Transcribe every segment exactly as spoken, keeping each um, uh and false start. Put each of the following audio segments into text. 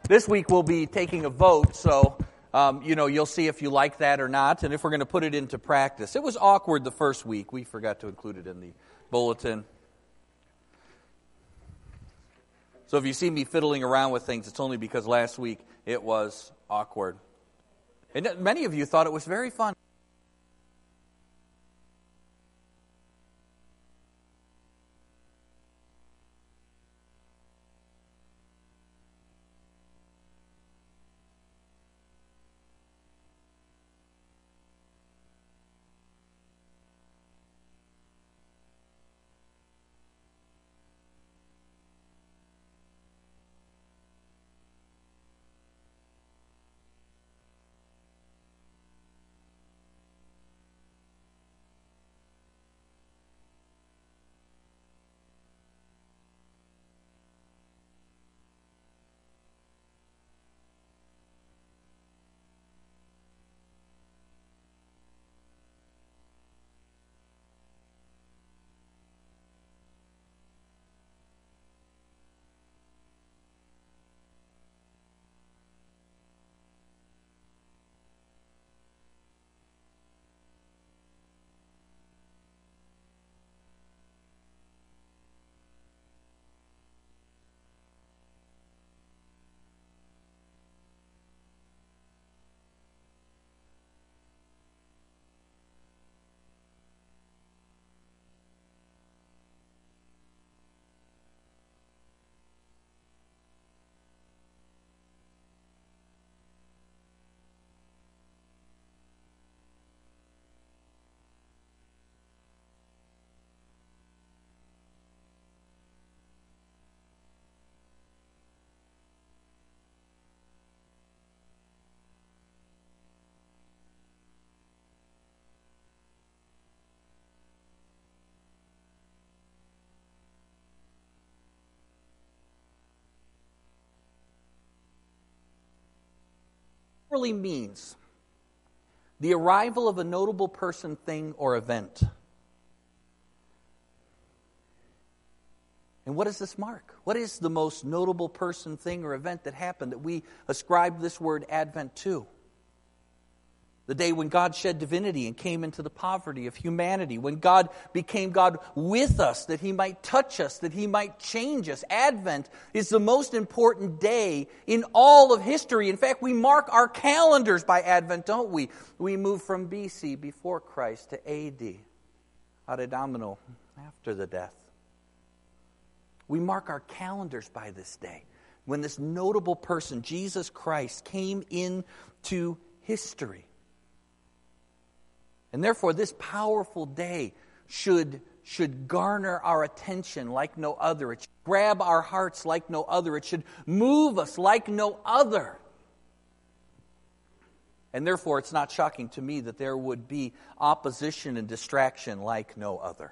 This week we'll be taking a vote, so um, you know you'll see if you like that or not, and if we're going to put it into practice. It was awkward the first week. We forgot to include it in the bulletin. So if you see me fiddling around with things, it's only because last week it was awkward. And many of you thought it was very fun. Really means the arrival of a notable person, thing, or event. And what does this mark? What is the most notable person, thing, or event that happened that we ascribe this word Advent to? The day when God shed divinity and came into the poverty of humanity. When God became God with us, that He might touch us, that He might change us. Advent is the most important day in all of history. In fact, we mark our calendars by Advent, don't we? We move from B C, before Christ, to A D, Ad Domino, after the death. We mark our calendars by this day, when this notable person, Jesus Christ, came into history. And therefore, this powerful day should, should garner our attention like no other. It should grab our hearts like no other. It should move us like no other. And therefore, it's not shocking to me that there would be opposition and distraction like no other.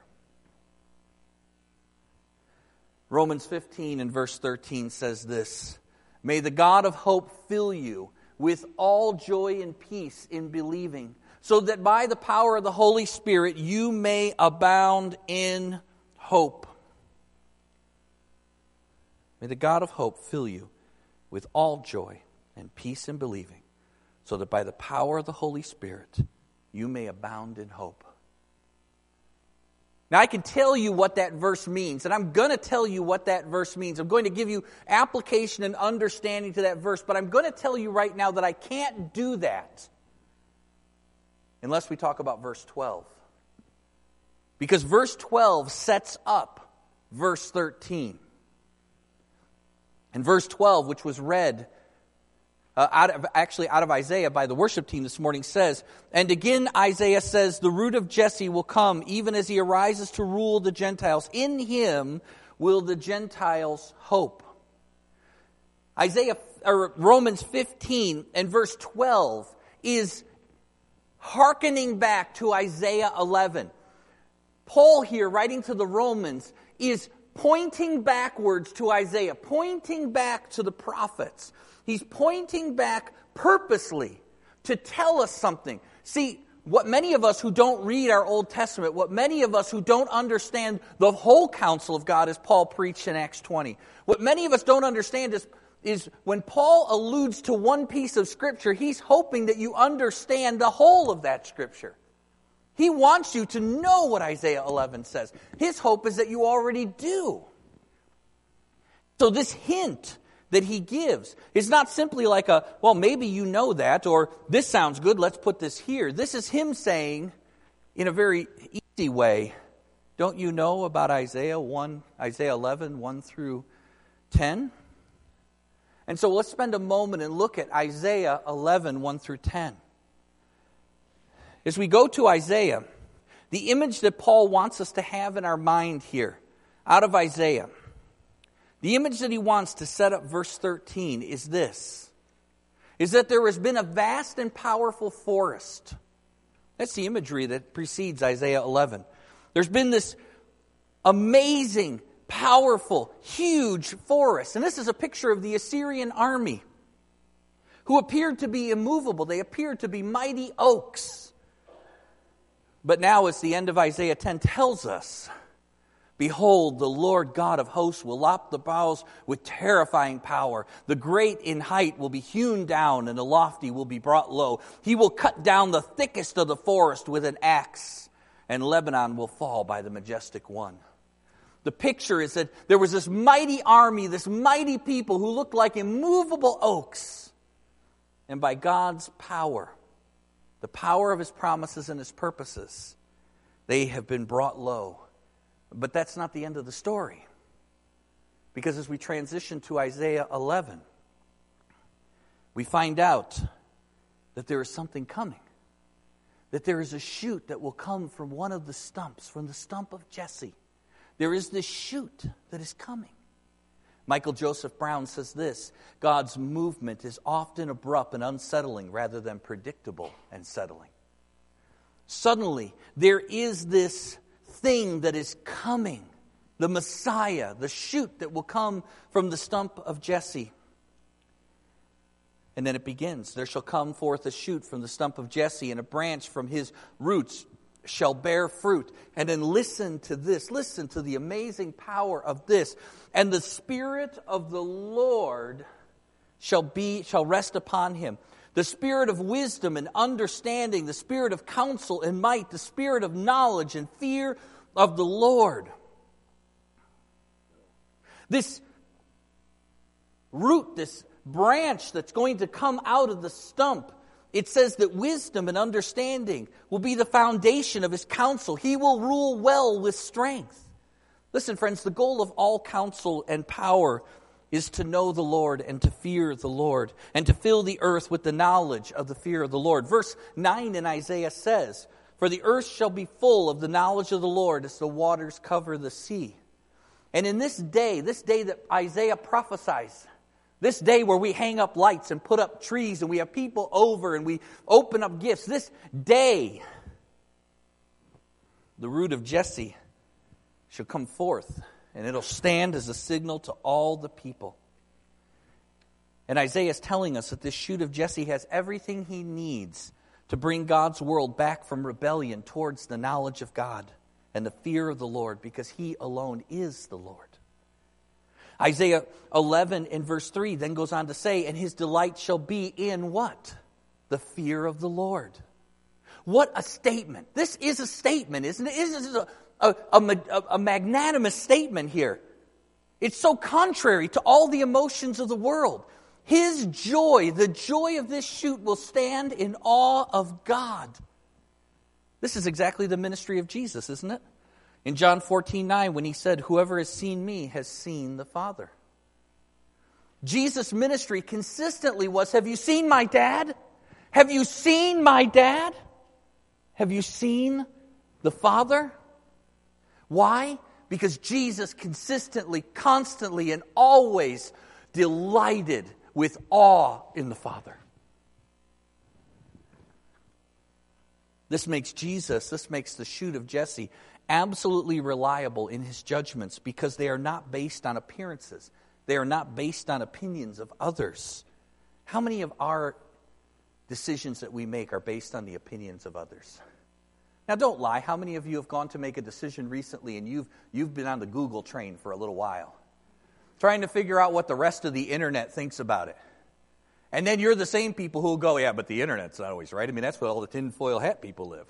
Romans fifteen and verse thirteen says this: "May the God of hope fill you with all joy and peace in believing, so that by the power of the Holy Spirit you may abound in hope." May the God of hope fill you with all joy and peace in believing, so that by the power of the Holy Spirit you may abound in hope. Now, I can tell you what that verse means, and I'm going to tell you what that verse means. I'm going to give you application and understanding to that verse, but I'm going to tell you right now that I can't do that unless we talk about verse twelve. Because verse twelve sets up verse thirteen. And verse twelve, which was read uh, out of, actually out of Isaiah by the worship team this morning, says, "And again Isaiah says, the root of Jesse will come, even as he arises to rule the Gentiles. In him will the Gentiles hope." Isaiah or Romans fifteen and verse twelve is hearkening back to Isaiah eleven. Paul here, writing to the Romans, is pointing backwards to Isaiah, pointing back to the prophets. He's pointing back purposely to tell us something. See, what many of us who don't read our Old Testament, what many of us who don't understand the whole counsel of God as Paul preached in Acts twenty, what many of us don't understand is is when Paul alludes to one piece of Scripture, he's hoping that you understand the whole of that Scripture. He wants you to know what Isaiah eleven says. His hope is that you already do. So this hint that he gives is not simply like a, well, maybe you know that, or this sounds good, let's put this here. This is him saying, in a very easy way, don't you know about Isaiah one, Isaiah eleven, one through ten? And so let's spend a moment and look at Isaiah eleven, one through ten. As we go to Isaiah, the image that Paul wants us to have in our mind here, out of Isaiah, the image that he wants to set up verse thirteen is this, is that there has been a vast and powerful forest. That's the imagery that precedes Isaiah eleven. There's been this amazing, powerful, huge forest. And this is a picture of the Assyrian army who appeared to be immovable. They appeared to be mighty oaks. But now, as the end of Isaiah ten tells us, behold, the Lord God of hosts will lop the boughs with terrifying power. The great in height will be hewn down, and the lofty will be brought low. He will cut down the thickest of the forest with an axe, and Lebanon will fall by the majestic one. The picture is that there was this mighty army, this mighty people who looked like immovable oaks. And by God's power, the power of His promises and His purposes, they have been brought low. But that's not the end of the story. Because as we transition to Isaiah eleven, we find out that there is something coming. That there is a shoot that will come from one of the stumps, from the stump of Jesse. There is this shoot that is coming. Michael Joseph Brown says this, God's movement is often abrupt and unsettling rather than predictable and settling. Suddenly, there is this thing that is coming, the Messiah, the shoot that will come from the stump of Jesse. And then it begins, there shall come forth a shoot from the stump of Jesse, and a branch from his roots shall bear fruit. And then listen to this, listen to the amazing power of this. And the Spirit of the Lord shall be, shall rest upon him. The Spirit of wisdom and understanding, the Spirit of counsel and might, the Spirit of knowledge and fear of the Lord. This root, this branch that's going to come out of the stump, it says that wisdom and understanding will be the foundation of his counsel. He will rule well with strength. Listen, friends, the goal of all counsel and power is to know the Lord and to fear the Lord and to fill the earth with the knowledge of the fear of the Lord. Verse nine in Isaiah says, for the earth shall be full of the knowledge of the Lord as the waters cover the sea. And in this day, this day that Isaiah prophesies, this day where we hang up lights and put up trees and we have people over and we open up gifts, this day, the root of Jesse shall come forth, and it'll stand as a signal to all the people. And Isaiah is telling us that this shoot of Jesse has everything he needs to bring God's world back from rebellion towards the knowledge of God and the fear of the Lord, because he alone is the Lord. Isaiah eleven in verse three then goes on to say, and his delight shall be in what? The fear of the Lord. What a statement. This is a statement, isn't it? This is a, a, a, a magnanimous statement here. It's so contrary to all the emotions of the world. His joy, the joy of this shoot, will stand in awe of God. This is exactly the ministry of Jesus, isn't it? In John fourteen nine, when he said, whoever has seen me has seen the Father. Jesus' ministry consistently was, have you seen my dad? Have you seen my dad? Have you seen the Father? Why? Because Jesus consistently, constantly, and always delighted with awe in the Father. This makes Jesus, this makes the shoot of Jesse absolutely reliable in his judgments, because they are not based on appearances. They are not based on opinions of others. How many of our decisions that we make are based on the opinions of others? Now, don't lie. How many of you have gone to make a decision recently and you've you've been on the Google train for a little while? trying to figure out what the rest of the internet thinks about it. And then you're the same people who will go, yeah, but the internet's not always right. I mean, that's what all the tinfoil hat people live.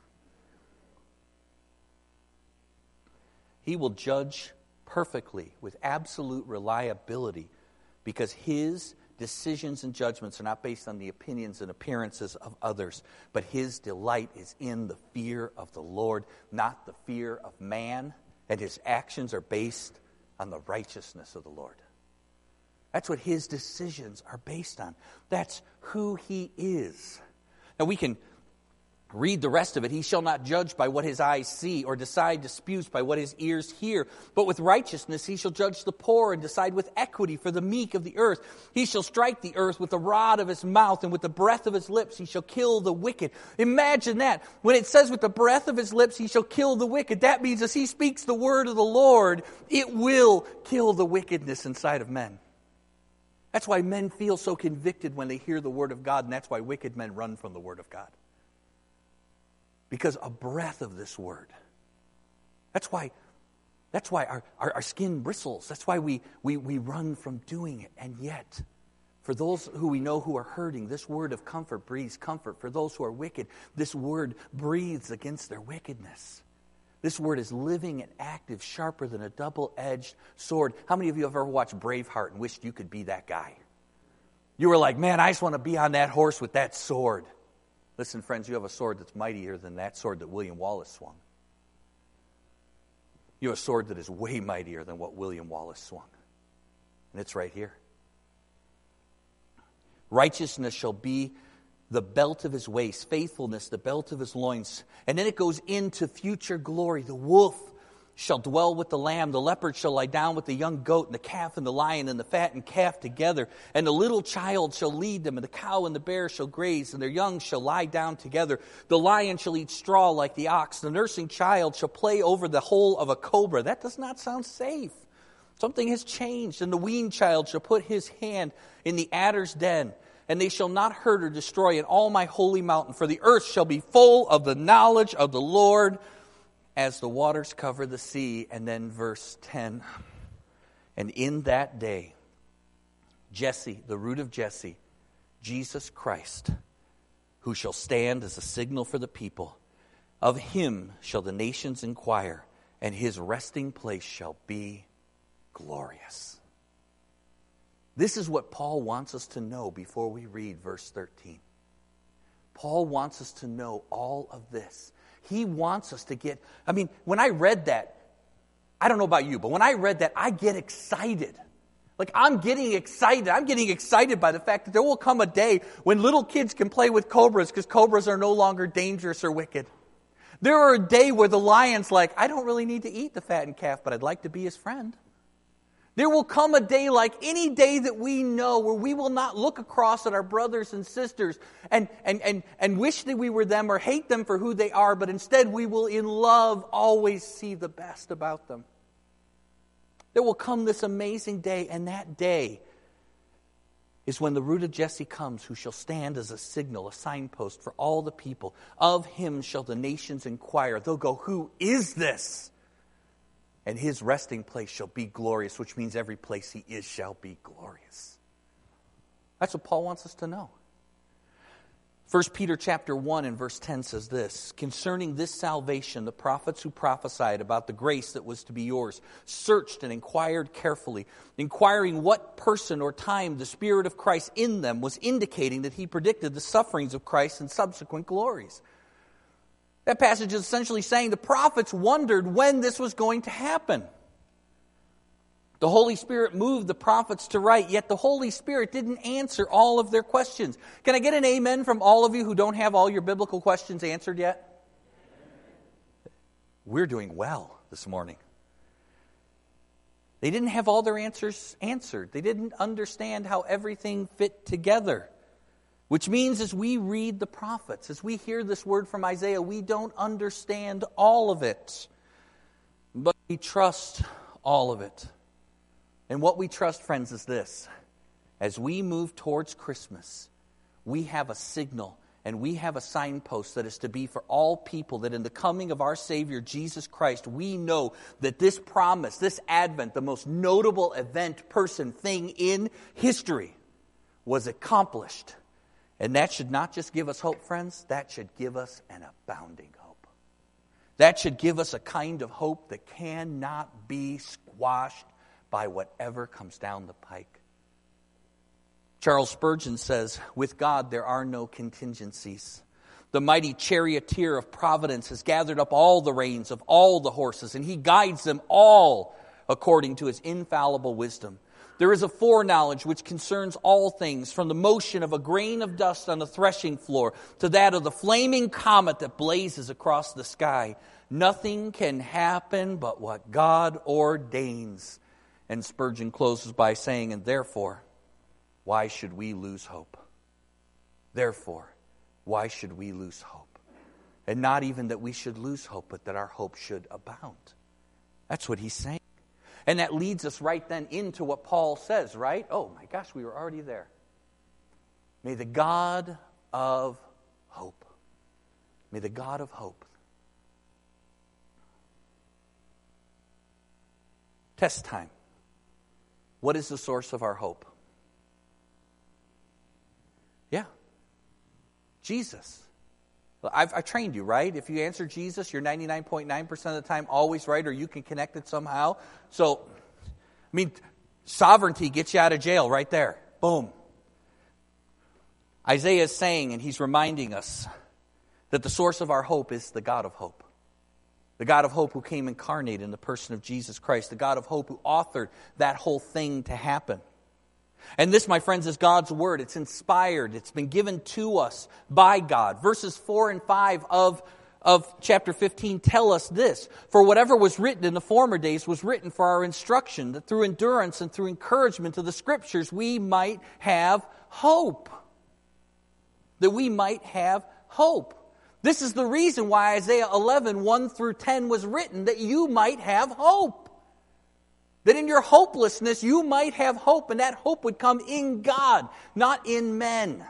He will judge perfectly with absolute reliability because his decisions and judgments are not based on the opinions and appearances of others, but his delight is in the fear of the Lord, not the fear of man, and his actions are based on the righteousness of the Lord. That's what his decisions are based on. That's who he is. Now we can read the rest of it. He shall not judge by what his eyes see or decide disputes by what his ears hear. But with righteousness he shall judge the poor and decide with equity for the meek of the earth. He shall strike the earth with the rod of his mouth, and with the breath of his lips he shall kill the wicked. Imagine that. When it says with the breath of his lips he shall kill the wicked, that means as he speaks the word of the Lord, it will kill the wickedness inside of men. That's why men feel so convicted when they hear the word of God, and that's why wicked men run from the word of God. Because a breath of this word. That's why, that's why our, our, our skin bristles. That's why we, we, we run from doing it. And yet, for those who we know who are hurting, this word of comfort breathes comfort. For those who are wicked, this word breathes against their wickedness. This word is living and active, sharper than a double-edged sword. How many of you have ever watched Braveheart and wished you could be that guy? You were like, man, I just want to be on that horse with that sword. Listen, friends, you have a sword that's mightier than that sword that William Wallace swung. You have a sword that is way mightier than what William Wallace swung. And it's right here. Righteousness shall be the belt of his waist, faithfulness, the belt of his loins. And then it goes into future glory. The wolf shall dwell with the lamb, the leopard shall lie down with the young goat, and the calf and the lion and the fattened calf together. And the little child shall lead them, and the cow and the bear shall graze, and their young shall lie down together. The lion shall eat straw like the ox. The nursing child shall play over the hole of a cobra. That does not sound safe. Something has changed. And the weaned child shall put his hand in the adder's den, and they shall not hurt or destroy in all my holy mountain. For the earth shall be full of the knowledge of the Lord as the waters cover the sea. And then verse ten. And in that day, Jesse, the root of Jesse, Jesus Christ, who shall stand as a signal for the people, of him shall the nations inquire, and his resting place shall be glorious. This is what Paul wants us to know before we read verse thirteen. Paul wants us to know all of this. He wants us to get, I mean, when I read that, I don't know about you, but when I read that, I get excited. Like, I'm getting excited. I'm getting excited by the fact that there will come a day when little kids can play with cobras because cobras are no longer dangerous or wicked. There are a day where the lion's like, I don't really need to eat the fattened calf, but I'd like to be his friend. There will come a day like any day that we know where we will not look across at our brothers and sisters and, and, and, and wish that we were them or hate them for who they are, but instead we will in love always see the best about them. There will come this amazing day, and that day is when the root of Jesse comes, who shall stand as a signal, a signpost for all the people. Of him shall the nations inquire. They'll go, who is this? And his resting place shall be glorious, which means every place he is shall be glorious. That's what Paul wants us to know. First Peter chapter one and verse ten says this, concerning this salvation, the prophets who prophesied about the grace that was to be yours searched and inquired carefully, inquiring what person or time the Spirit of Christ in them was indicating that he predicted the sufferings of Christ and subsequent glories. That passage is essentially saying the prophets wondered when this was going to happen. The Holy Spirit moved the prophets to write, yet the Holy Spirit didn't answer all of their questions. Can I get an amen from all of you who don't have all your biblical questions answered yet? We're doing well this morning. They didn't have all their answers answered. They didn't understand how everything fit together. Which means as we read the prophets, as we hear this word from Isaiah, we don't understand all of it. But we trust all of it. And what we trust, friends, is this. As we move towards Christmas, we have a signal And we have a signpost that is to be for all people, that in the coming of our Savior, Jesus Christ, we know that this promise, this Advent, the most notable event, person, thing in history, was accomplished. And that should not just give us hope, friends. That should give us an abounding hope. That should give us a kind of hope that cannot be squashed by whatever comes down the pike. Charles Spurgeon says, with God there are no contingencies. The mighty charioteer of providence has gathered up all the reins of all the horses, and he guides them all according to his infallible wisdom. There is a foreknowledge which concerns all things, from the motion of a grain of dust on the threshing floor to that of the flaming comet that blazes across the sky. Nothing can happen but what God ordains. And Spurgeon closes by saying, and therefore, why should we lose hope? Therefore, why should we lose hope? And not even that we should lose hope, but that our hope should abound. That's what he's saying. And that leads us right then into what Paul says, right? Oh my gosh, we were already there. May the God of hope, may the God of hope. Test time. What is the source of our hope? Yeah. Jesus. I've, I've trained you, right? If you answer Jesus, you're ninety-nine point nine percent of the time always right, or you can connect it somehow. So, I mean, sovereignty gets you out of jail right there. Boom. Isaiah is saying, and he's reminding us, that the source of our hope is the God of hope. The God of hope who came incarnate in the person of Jesus Christ. The God of hope who authored that whole thing to happen. And this, my friends, is God's word. It's inspired. It's been given to us by God. Verses four and five of, of chapter fifteen tell us this. For whatever was written in the former days was written for our instruction, that through endurance and through encouragement of the Scriptures we might have hope. That we might have hope. This is the reason why Isaiah eleven, one through ten was written, that you might have hope. That in your hopelessness, you might have hope, and that hope would come in God, not in men.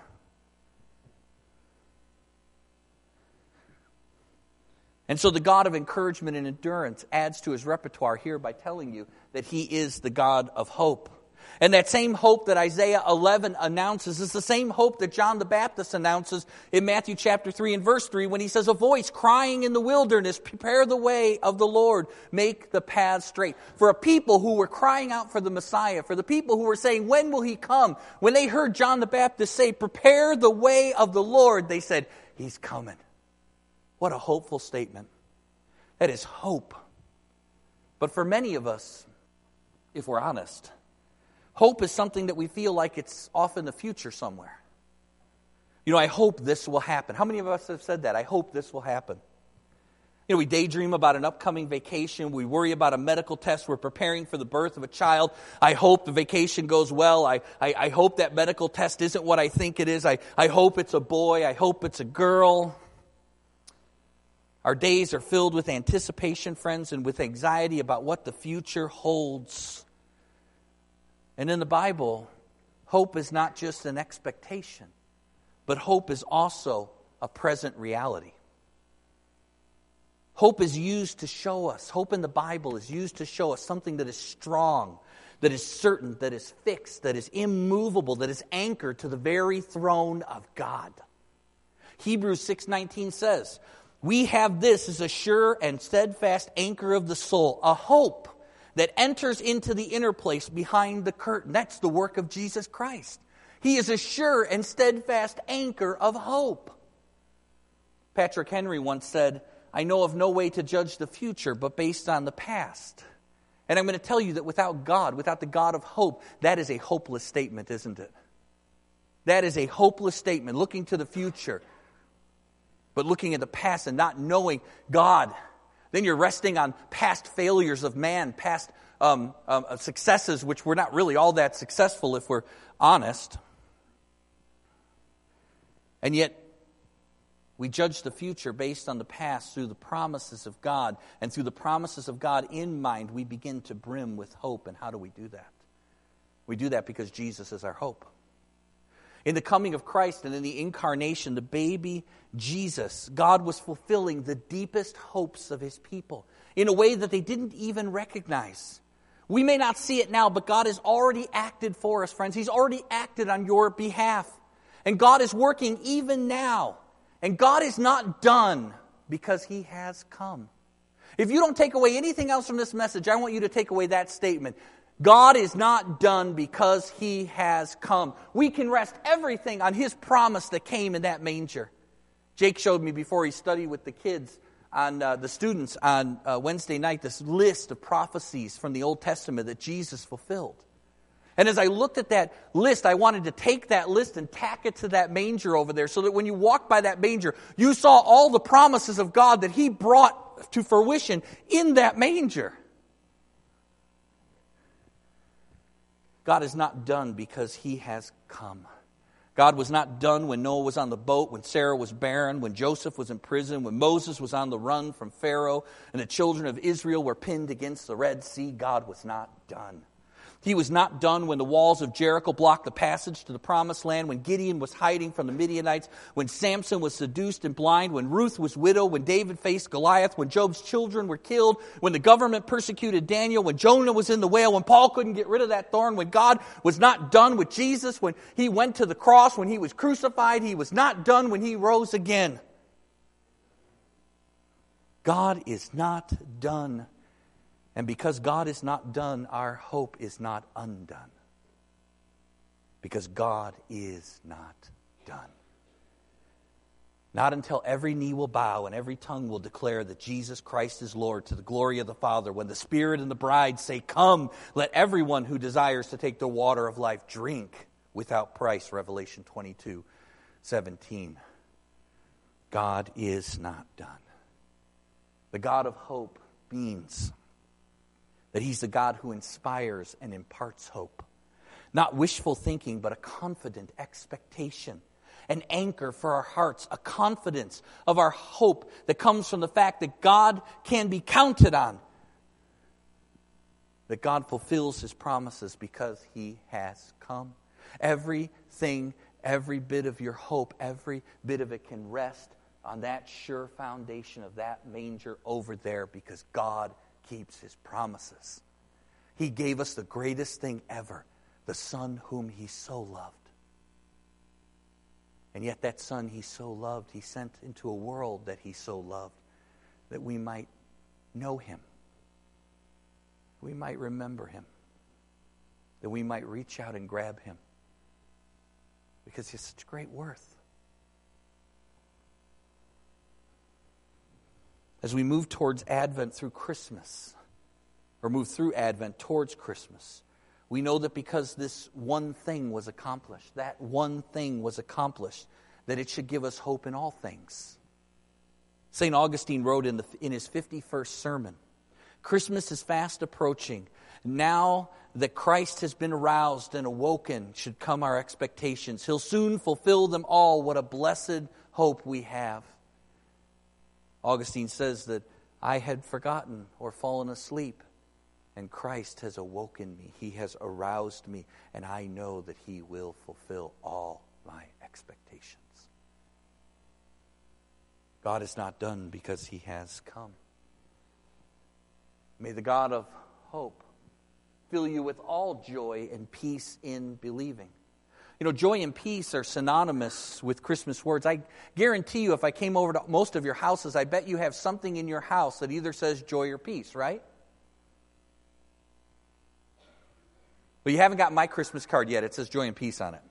And so the God of encouragement and endurance adds to his repertoire here by telling you that he is the God of hope. And that same hope that Isaiah eleven announces is the same hope that John the Baptist announces in Matthew chapter three and verse three when he says, a voice crying in the wilderness, prepare the way of the Lord, make the path straight. For a people who were crying out for the Messiah, for the people who were saying, when will he come? When they heard John the Baptist say, prepare the way of the Lord, they said, he's coming. What a hopeful statement. That is hope. But for many of us, if we're honest, hope is something that we feel like it's off in the future somewhere. You know, I hope this will happen. How many of us have said that? I hope this will happen. You know, we daydream about an upcoming vacation. We worry about a medical test. We're preparing for the birth of a child. I hope the vacation goes well. I, I, I hope that medical test isn't what I think it is. I, I hope it's a boy. I hope it's a girl. Our days are filled with anticipation, friends, and with anxiety about what the future holds. And in the Bible, hope is not just an expectation, but hope is also a present reality. Hope is used to show us, hope in the Bible is used to show us something that is strong, that is certain, that is fixed, that is immovable, that is anchored to the very throne of God. Hebrews six nineteen says, we have this as a sure and steadfast anchor of the soul, a hope that enters into the inner place behind the curtain. That's the work of Jesus Christ. He is a sure and steadfast anchor of hope. Patrick Henry once said, I know of no way to judge the future but based on the past. And I'm going to tell you that without God, without the God of hope, that is a hopeless statement, isn't it? That is a hopeless statement, looking to the future, but looking at the past and not knowing God. Then you're resting on past failures of man, past um, um, successes, which were not really all that successful if we're honest. And yet, we judge the future based on the past through the promises of God. And through the promises of God in mind, we begin to brim with hope. And how do we do that? We do that because Jesus is our hope. In the coming of Christ and in the incarnation, the baby Jesus, God was fulfilling the deepest hopes of his people in a way that they didn't even recognize. We may not see it now, but God has already acted for us, friends. He's already acted on your behalf. And God is working even now. And God is not done because he has come. If you don't take away anything else from this message, I want you to take away that statement. God is not done because he has come. We can rest everything on his promise that came in that manger. Jake showed me before he studied with the kids, on uh, the students on uh, Wednesday night, this list of prophecies from the Old Testament that Jesus fulfilled. And as I looked at that list, I wanted to take that list and tack it to that manger over there so that when you walked by that manger, you saw all the promises of God that he brought to fruition in that manger. God is not done because he has come. God was not done when Noah was on the boat, when Sarah was barren, when Joseph was in prison, when Moses was on the run from Pharaoh, and the children of Israel were pinned against the Red Sea. God was not done. He was not done when the walls of Jericho blocked the passage to the promised land, when Gideon was hiding from the Midianites, when Samson was seduced and blind, when Ruth was widowed, when David faced Goliath, when Job's children were killed, when the government persecuted Daniel, when Jonah was in the whale, when Paul couldn't get rid of that thorn, when God was not done with Jesus, when he went to the cross, when he was crucified, he was not done when he rose again. God is not done. And because God is not done, our hope is not undone. Because God is not done. Not until every knee will bow and every tongue will declare that Jesus Christ is Lord to the glory of the Father. When the Spirit and the bride say, "Come, let everyone who desires to take the water of life drink without price." Revelation twenty-two seventeen. God is not done. The God of hope means that he's the God who inspires and imparts hope. Not wishful thinking, but a confident expectation. An anchor for our hearts, a confidence of our hope that comes from the fact that God can be counted on. That God fulfills his promises because he has come. Everything, every bit of your hope, every bit of it can rest on that sure foundation of that manger over there because God keeps his promises. He gave us the greatest thing ever, the Son whom he so loved. And yet that Son he so loved, he sent into a world that he so loved, that we might know him, we might remember him, that we might reach out and grab him, because he has such great worth. As we move towards Advent through Christmas, or move through Advent towards Christmas, we know that because this one thing was accomplished, that one thing was accomplished, that it should give us hope in all things. Saint Augustine wrote in, the, in his fifty-first sermon, "Christmas is fast approaching. Now that Christ has been aroused and awoken should come our expectations. He'll soon fulfill them all. What a blessed hope we have." Augustine says that I had forgotten or fallen asleep, and Christ has awoken me. He has aroused me, and I know that he will fulfill all my expectations. God is not done because he has come. May the God of hope fill you with all joy and peace in believing. You know, joy and peace are synonymous with Christmas words. I guarantee you, if I came over to most of your houses, I bet you have something in your house that either says joy or peace, right? But you haven't got my Christmas card yet. It says joy and peace on it.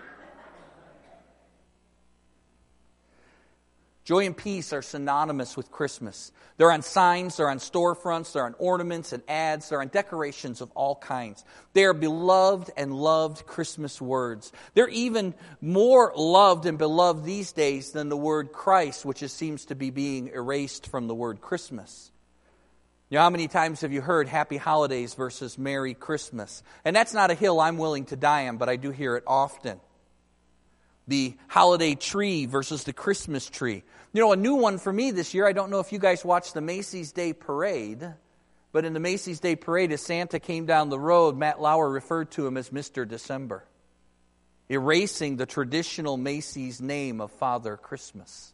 Joy and peace are synonymous with Christmas. They're on signs, they're on storefronts, they're on ornaments and ads, they're on decorations of all kinds. They are beloved and loved Christmas words. They're even more loved and beloved these days than the word Christ, which is, seems to be being erased from the word Christmas. You know, how many times have you heard Happy Holidays versus Merry Christmas? And that's not a hill I'm willing to die on, but I do hear it often. The holiday tree versus the Christmas tree. You know, a new one for me this year, I don't know if you guys watched the Macy's Day Parade, but in the Macy's Day Parade, as Santa came down the road, Matt Lauer referred to him as Mister December. erasing the traditional Macy's name of Father Christmas.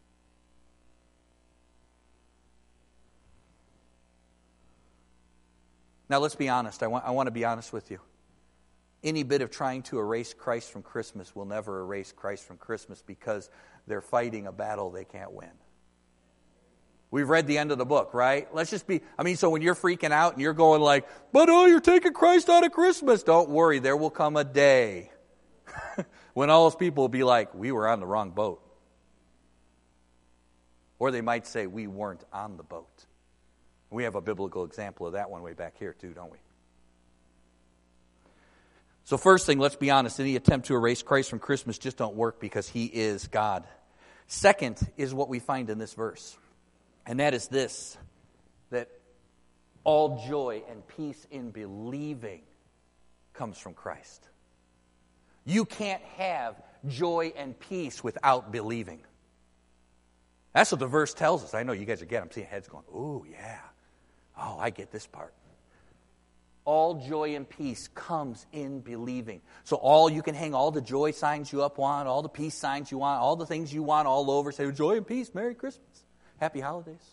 Now let's be honest. I want, I want to be honest with you. Any bit of trying to erase Christ from Christmas will never erase Christ from Christmas because they're fighting a battle they can't win. We've read the end of the book, right? Let's just be, I mean, so when you're freaking out and you're going like, but oh, you're taking Christ out of Christmas. Don't worry, there will come a day when all those people will be like, we were on the wrong boat. Or they might say, we weren't on the boat. We have a biblical example of that one way back here too, don't we? So first thing, let's be honest, any attempt to erase Christ from Christmas just don't work because He is God. Second is what we find in this verse, and that is this, that all joy and peace in believing comes from Christ. You can't have joy and peace without believing. That's what the verse tells us. I know you guys are getting, I'm seeing heads going, ooh, yeah. Oh, I get this part. All joy and peace comes in believing. So all you can hang all the joy signs you up want, all the peace signs you want, all the things you want all over. Say, joy and peace, Merry Christmas, Happy Holidays.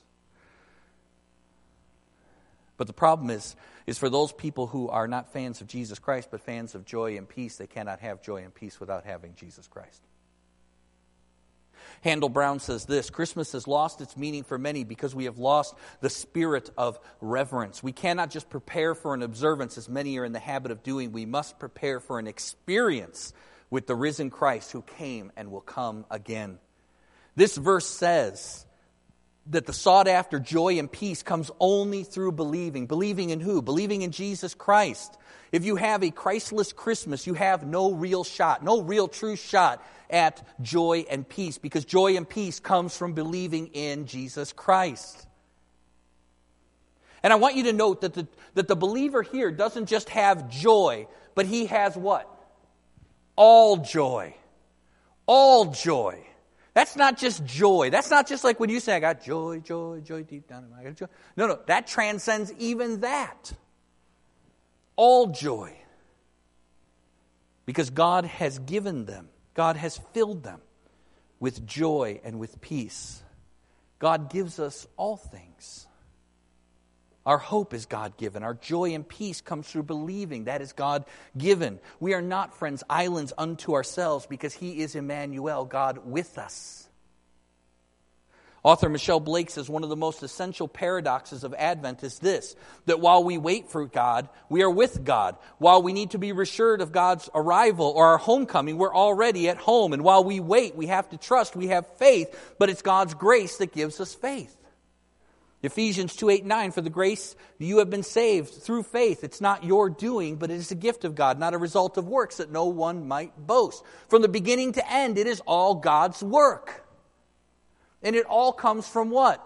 But the problem is, is for those people who are not fans of Jesus Christ, but fans of joy and peace, they cannot have joy and peace without having Jesus Christ. Handel Brown says this, Christmas has lost its meaning for many because we have lost the spirit of reverence. We cannot just prepare for an observance as many are in the habit of doing. We must prepare for an experience with the risen Christ who came and will come again. This verse says that the sought-after joy and peace comes only through believing. Believing in who? Believing in Jesus Christ. If you have a Christless Christmas, you have no real shot, no real true shot at joy and peace, because joy and peace comes from believing in Jesus Christ. And I want you to note that the, that the believer here doesn't just have joy, but he has what? All joy. All joy. That's not just joy. That's not just like when you say, I got joy, joy, joy deep down in my heart. No, no, that transcends even that. All joy. Because God has given them, God has filled them with joy and with peace. God gives us all things. Our hope is God-given. Our joy and peace comes through believing. That is God-given. We are not, friends, islands unto ourselves because He is Emmanuel, God with us. Author Michelle Blake says one of the most essential paradoxes of Advent is this, that while we wait for God, we are with God. While we need to be reassured of God's arrival or our homecoming, we're already at home. And while we wait, we have to trust, we have faith, but it's God's grace that gives us faith. Ephesians two, eight, nine, for the grace you have been saved through faith. It's not your doing, but it is a gift of God, not a result of works that no one might boast. From the beginning to end, it is all God's work. And it all comes from what?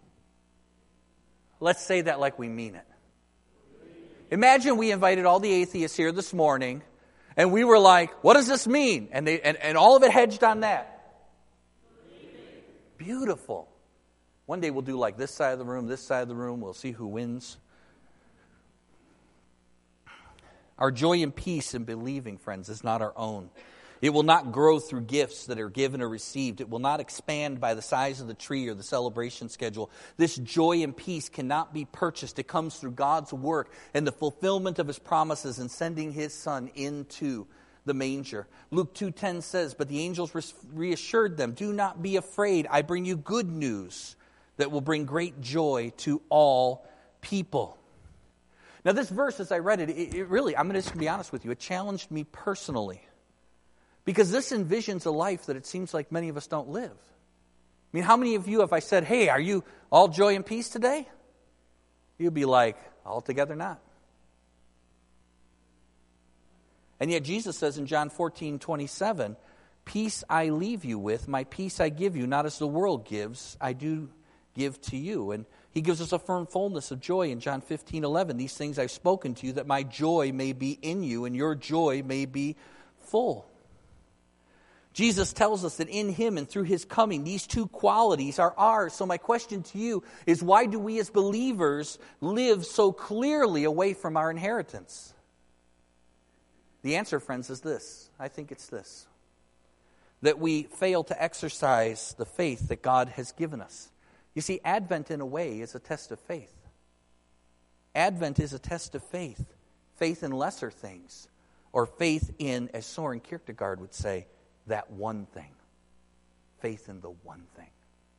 Let's say that like we mean it. Imagine we invited all the atheists here this morning, and we were like, what does this mean? And they and, and all of it hedged on that. Beautiful. One day we'll do like this side of the room, this side of the room. We'll see who wins. Our joy and peace in believing, friends, is not our own. It will not grow through gifts that are given or received. It will not expand by the size of the tree or the celebration schedule. This joy and peace cannot be purchased. It comes through God's work and the fulfillment of His promises in sending His Son into the manger. Luke two ten says, but the angels reassured them, do not be afraid. I bring you good news that will bring great joy to all people. Now this verse, as I read it, it, it really, I'm going to be honest with you, it challenged me personally. Because this envisions a life that it seems like many of us don't live. I mean, how many of you, if I said, hey, are you all joy and peace today? You'd be like, altogether not. And yet Jesus says in John fourteen twenty-seven, peace I leave you with, my peace I give you, not as the world gives, I do give to you. And He gives us a firm fullness of joy in John fifteen eleven. These things I've spoken to you, that my joy may be in you, and your joy may be full. Jesus tells us that in Him and through His coming, these two qualities are ours. So my question to you is, why do we as believers live so clearly away from our inheritance? The answer, friends, is this. I think it's this. That we fail to exercise the faith that God has given us. You see, Advent, in a way, is a test of faith. Advent is a test of faith. Faith in lesser things. Or faith in, as Soren Kierkegaard would say, that one thing. Faith in the one thing.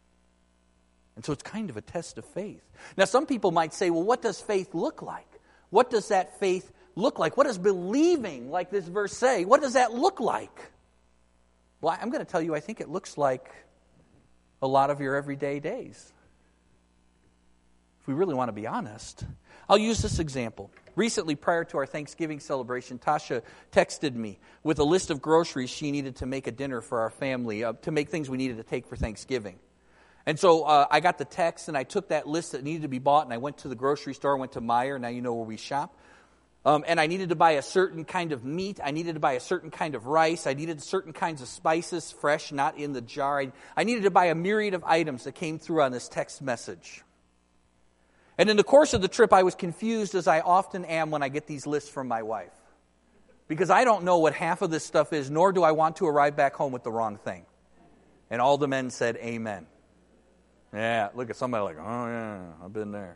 And so it's kind of a test of faith. Now, some people might say, well, what does faith look like? What does that faith look like? What does believing, like this verse say, what does that look like? Well, I'm going to tell you, I think it looks like a lot of your everyday days. If we really want to be honest. I'll use this example. Recently, prior to our Thanksgiving celebration, Tasha texted me with a list of groceries she needed to make a dinner for our family, uh, to make things we needed to take for Thanksgiving. And so uh, I got the text, and I took that list that needed to be bought, and I went to the grocery store, went to Meijer, now you know where we shop. Um, and I needed to buy a certain kind of meat. I needed to buy a certain kind of rice. I needed certain kinds of spices, fresh, not in the jar. I, I needed to buy a myriad of items that came through on this text message. And in the course of the trip, I was confused, as I often am when I get these lists from my wife. Because I don't know what half of this stuff is, nor do I want to arrive back home with the wrong thing. And all the men said, amen. Yeah, look at somebody like, oh yeah, I've been there.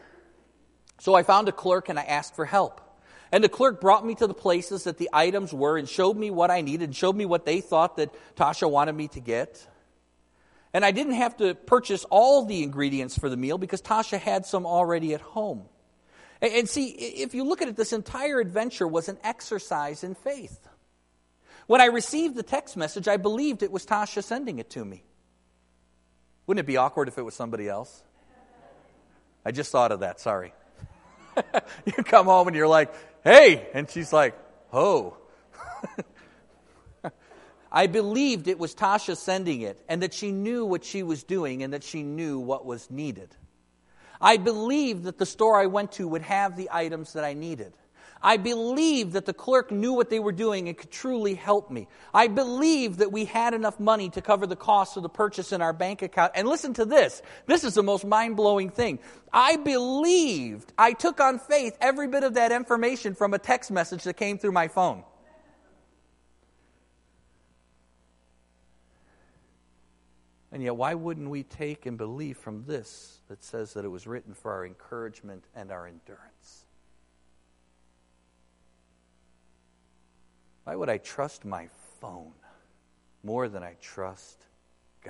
So I found a clerk and I asked for help. And the clerk brought me to the places that the items were and showed me what I needed and showed me what they thought that Tasha wanted me to get. And I didn't have to purchase all the ingredients for the meal because Tasha had some already at home. And, and see, if you look at it, this entire adventure was an exercise in faith. When I received the text message, I believed it was Tasha sending it to me. Wouldn't it be awkward if it was somebody else? I just thought of that, sorry. You come home and you're like, hey, and she's like, oh. I believed it was Tasha sending it and that she knew what she was doing and that she knew what was needed. I believed that the store I went to would have the items that I needed. I believed that the clerk knew what they were doing and could truly help me. I believed that we had enough money to cover the cost of the purchase in our bank account. And listen to this. This is the most mind-blowing thing. I believed, I took on faith every bit of that information from a text message that came through my phone. And yet, why wouldn't we take and believe from this that says that it was written for our encouragement and our endurance? Why would I trust my phone more than I trust God?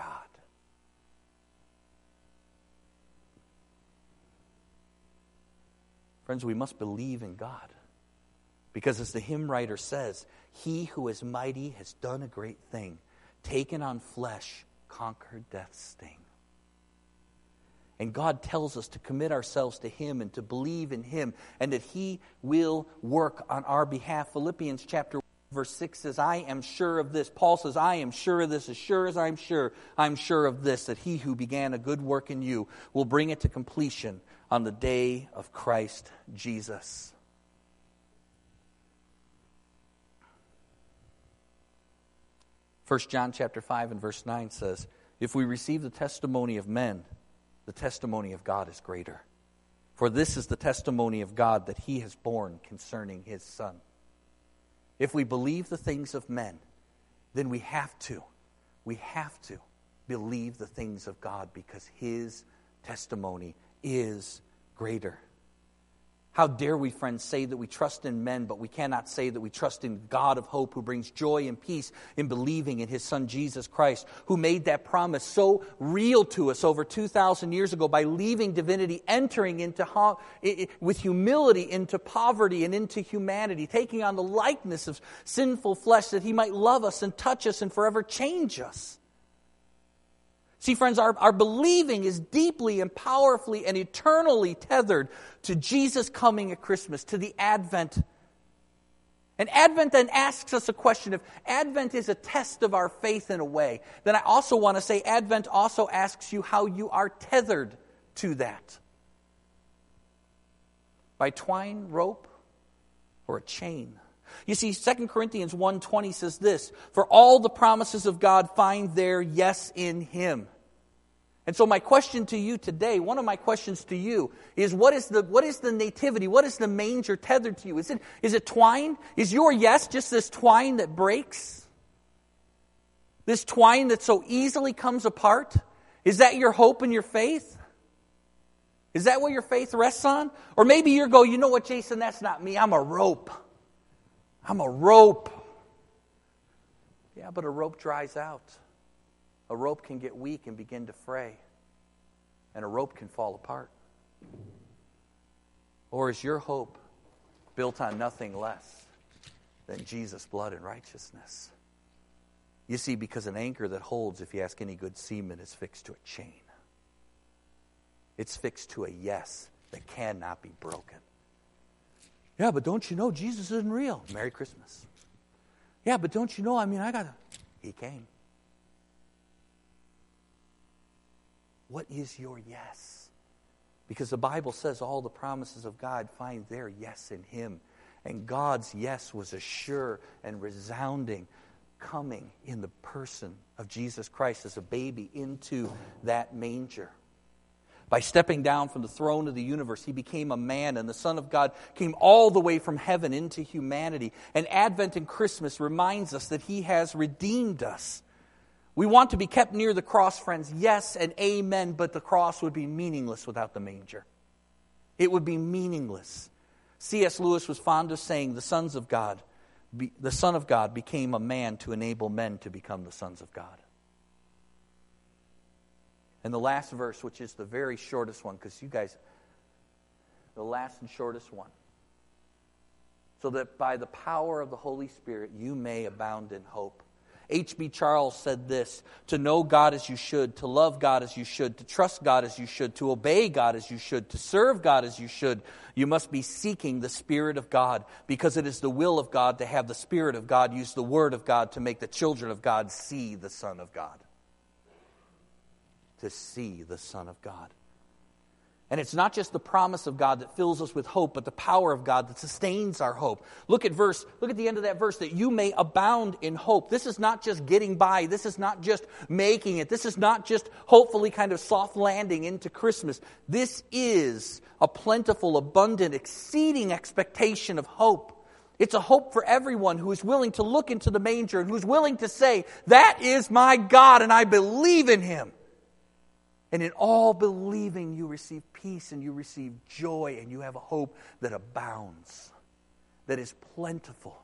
Friends, we must believe in God. Because as the hymn writer says, he who is mighty has done a great thing, taken on flesh, conquered death's sting. And God tells us to commit ourselves to Him and to believe in Him and that He will work on our behalf. Philippians chapter one, verse six says, I am sure of this. Paul says, I am sure of this. As sure as I'm sure, I'm sure of this, that He who began a good work in you will bring it to completion on the day of Christ Jesus. First John chapter five and verse nine says, if we receive the testimony of men, the testimony of God is greater. For this is the testimony of God that He has borne concerning His Son. If we believe the things of men, then we have to, we have to believe the things of God because His testimony is greater. How dare we, friends, say that we trust in men, but we cannot say that we trust in God of hope who brings joy and peace in believing in His Son Jesus Christ, who made that promise so real to us over two thousand years ago by leaving divinity, entering into with humility into poverty and into humanity, taking on the likeness of sinful flesh that He might love us and touch us and forever change us. See, friends, our, our believing is deeply and powerfully and eternally tethered to Jesus coming at Christmas, to the Advent. And Advent then asks us a question. If Advent is a test of our faith in a way, then I also want to say Advent also asks you how you are tethered to that. By twine, rope, or a chain. You see, Second Corinthians one twenty says this, for all the promises of God find their yes in Him. And so my question to you today, one of my questions to you, is what is the what is the nativity? What is the manger tethered to you? Is it is it twine? Is your yes just this twine that breaks? This twine that so easily comes apart? Is that your hope and your faith? Is that what your faith rests on? Or maybe you go, you know what, Jason, that's not me. I'm a rope. I'm a rope. Yeah, but a rope dries out. A rope can get weak and begin to fray. And a rope can fall apart. Or is your hope built on nothing less than Jesus' blood and righteousness? You see, because an anchor that holds, if you ask any good seaman, is fixed to a chain. It's fixed to a yes that cannot be broken. Yeah, but don't you know Jesus isn't real? Merry Christmas. Yeah, but don't you know, I mean, I got to... He came. What is your yes? Because the Bible says all the promises of God find their yes in Him. And God's yes was a sure and resounding coming in the person of Jesus Christ as a baby into that manger. By stepping down from the throne of the universe, He became a man, and the Son of God came all the way from heaven into humanity. And Advent and Christmas reminds us that He has redeemed us. We want to be kept near the cross, friends. Yes and amen, but the cross would be meaningless without the manger. It would be meaningless. C S Lewis was fond of saying, the sons of God, be, the Son of God became a man to enable men to become the sons of God. And the last verse, which is the very shortest one, because you guys, the last and shortest one. So that by the power of the Holy Spirit, you may abound in hope. H B Charles said this, to know God as you should, to love God as you should, to trust God as you should, to obey God as you should, to serve God as you should, you must be seeking the Spirit of God, because it is the will of God to have the Spirit of God use the Word of God to make the children of God see the Son of God. To see the Son of God. And it's not just the promise of God that fills us with hope, but the power of God that sustains our hope. Look at verse, look at the end of that verse, that you may abound in hope. This is not just getting by. This is not just making it. This is not just hopefully kind of soft landing into Christmas. This is a plentiful, abundant, exceeding expectation of hope. It's a hope for everyone who is willing to look into the manger and who's willing to say, that is my God and I believe in Him. And in all believing, you receive peace and you receive joy and you have a hope that abounds, that is plentiful.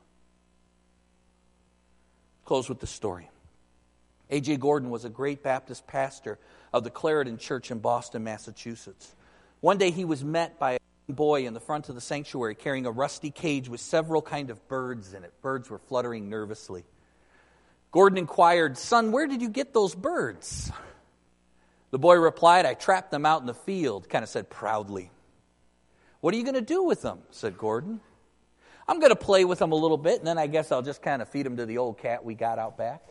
Close with the story. A J Gordon was a great Baptist pastor of the Clarendon Church in Boston, Massachusetts. One day he was met by a boy in the front of the sanctuary carrying a rusty cage with several kind of birds in it. Birds were fluttering nervously. Gordon inquired, "Son, where did you get those birds?" The boy replied, "I trapped them out in the field," kind of said proudly. "What are you going to do with them?" said Gordon. "I'm going to play with them a little bit, and then I guess I'll just kind of feed them to the old cat we got out back."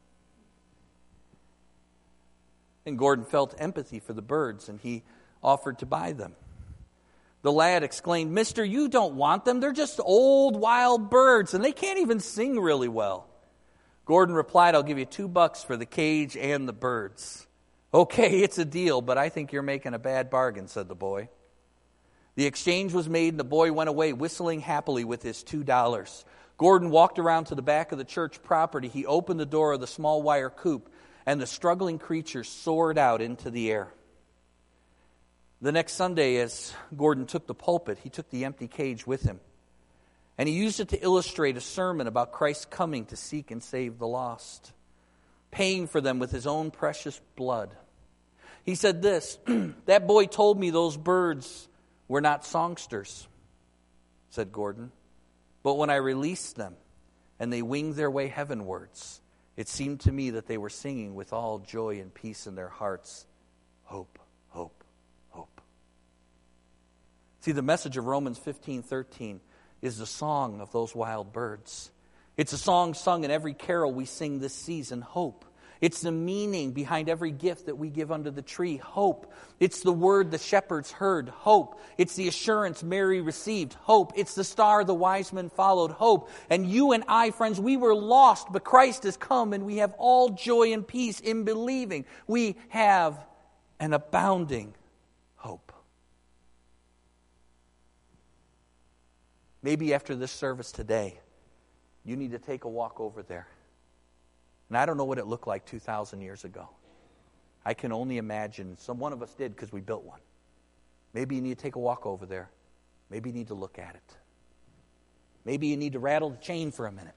And Gordon felt empathy for the birds, and he offered to buy them. The lad exclaimed, "Mister, you don't want them. They're just old wild birds, and they can't even sing really well." Gordon replied, "I'll give you two bucks for the cage and the birds." "Okay, it's a deal, but I think you're making a bad bargain," said the boy. The exchange was made, and the boy went away whistling happily with his two dollars. Gordon walked around to the back of the church property. He opened the door of the small wire coop, and the struggling creature soared out into the air. The next Sunday, as Gordon took the pulpit, he took the empty cage with him, and he used it to illustrate a sermon about Christ's coming to seek and save the lost, paying for them with His own precious blood. He said this, "That boy told me those birds were not songsters," said Gordon, "but when I released them and they winged their way heavenwards, it seemed to me that they were singing with all joy and peace in their hearts, hope, hope, hope." See, the message of Romans fifteen thirteen is the song of those wild birds. It's a song sung in every carol we sing this season, hope. It's the meaning behind every gift that we give under the tree, hope. It's the word the shepherds heard, hope. It's the assurance Mary received, hope. It's the star the wise men followed, hope. And you and I, friends, we were lost, but Christ has come and we have all joy and peace in believing. We have and abounding hope. Maybe after this service today, you need to take a walk over there. And I don't know what it looked like two thousand years ago. I can only imagine. Some one of us did because we built one. Maybe you need to take a walk over there. Maybe you need to look at it. Maybe you need to rattle the chain for a minute.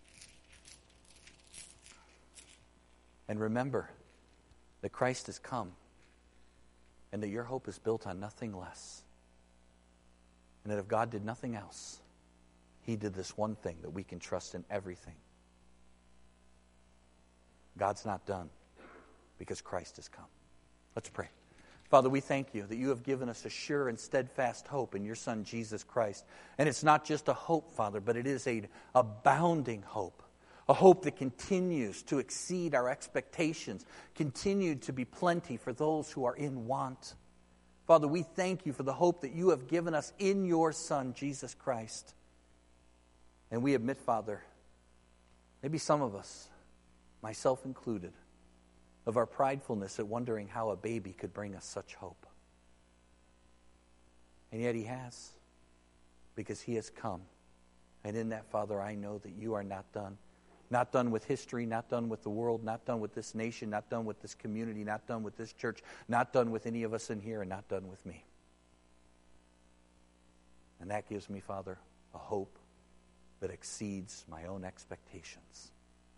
And remember that Christ has come and that your hope is built on nothing less. And that if God did nothing else, He did this one thing that we can trust in everything. God's not done because Christ has come. Let's pray. Father, we thank you that you have given us a sure and steadfast hope in your Son, Jesus Christ. And it's not just a hope, Father, but it is an abounding hope. A hope that continues to exceed our expectations, continued to be plenty for those who are in want. Father, we thank you for the hope that you have given us in your Son, Jesus Christ. And we admit, Father, maybe some of us, myself included, of our pridefulness at wondering how a baby could bring us such hope. And yet He has, because He has come. And in that, Father, I know that you are not done. Not done with history, not done with the world, not done with this nation, not done with this community, not done with this church, not done with any of us in here, and not done with me. And that gives me, Father, a hope that exceeds my own expectations.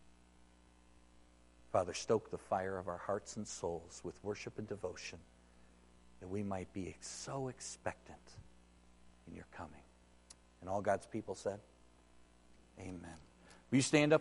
Father, stoke the fire of our hearts and souls with worship and devotion, that we might be so expectant in your coming. And all God's people said, amen. Will you stand up?